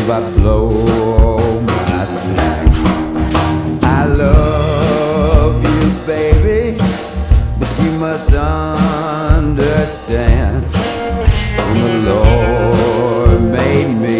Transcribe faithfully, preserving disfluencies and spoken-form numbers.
I blow my slack. I love you, baby, but you must understand.